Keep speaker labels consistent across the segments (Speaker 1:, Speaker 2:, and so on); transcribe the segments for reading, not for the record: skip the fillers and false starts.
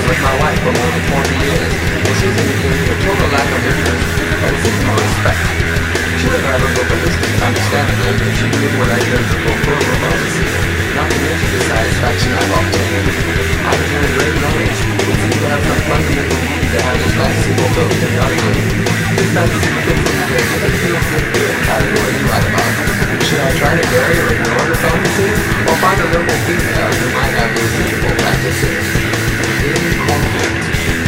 Speaker 1: with my wife for more than 40 years, and she's indicated a total lack of interest, but it seems more respect. She would rather go ballistic, understandably, if she knew what I did to fulfill her prophecy, not to mention the satisfaction I've obtained. I return great knowledge. It seems to have some fundamental need to have this fantasy fulfilled periodically. This fantasy fits into the feel-good category you write about. Should I try to vary or ignore the fantasy, or find a liberal female who might have reciprocal practices? Incontinent.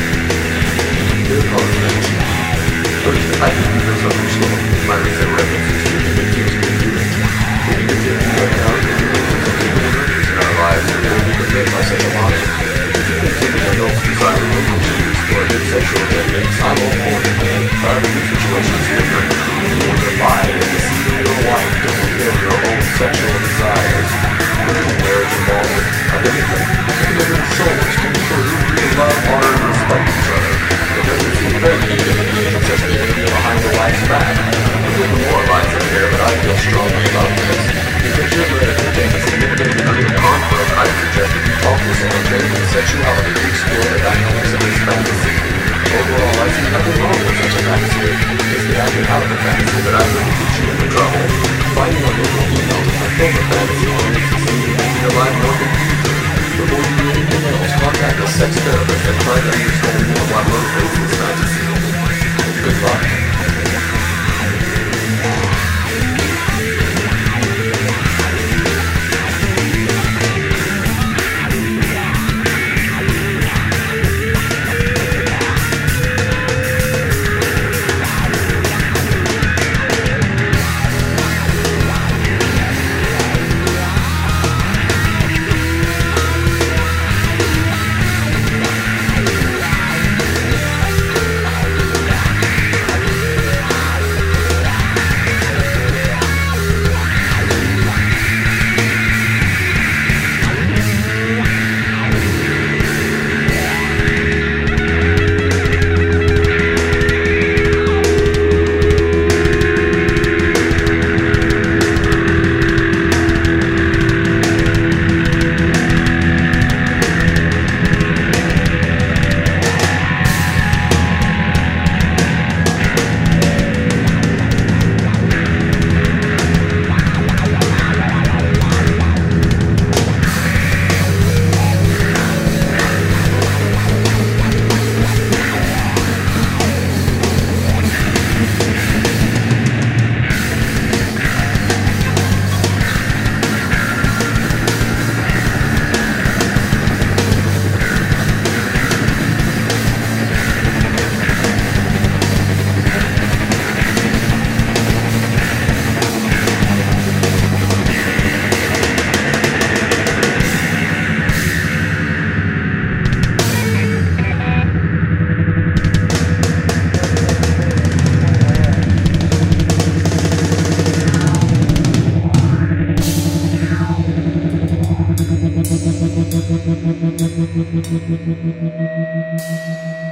Speaker 1: First, I think you misunderstand my recent references to the confused computing. If you take into account the differences of in our lives that will be conveyed by such a model, if you consider adults desiring to explore their sexual techniques, I'm all for it. However, the situation is different. You want to buy and deceive your wife to fulfill your own sexual desires. Marriage involved identity, and different souls can prove to love, honor, and respect each other. It doesn't seem fair to me that you just be behind the wife's back. A little more lies in here, but I feel strongly about this. Because you're ready to take a significant degree of conflict, I suggest that you talk to someone trained in sexuality to explore the dynamics of this fantasy. Overall, I see nothing wrong with such a fantasy. It's the acting out of the fantasy that I really get you into trouble. Finding a local female to fulfill the fantasy makes it seem to make your life more confusing. Before you do anything else, contact a sex therapist and try to understand more what motivates this fantasy. Good luck.
Speaker 2: Thank you.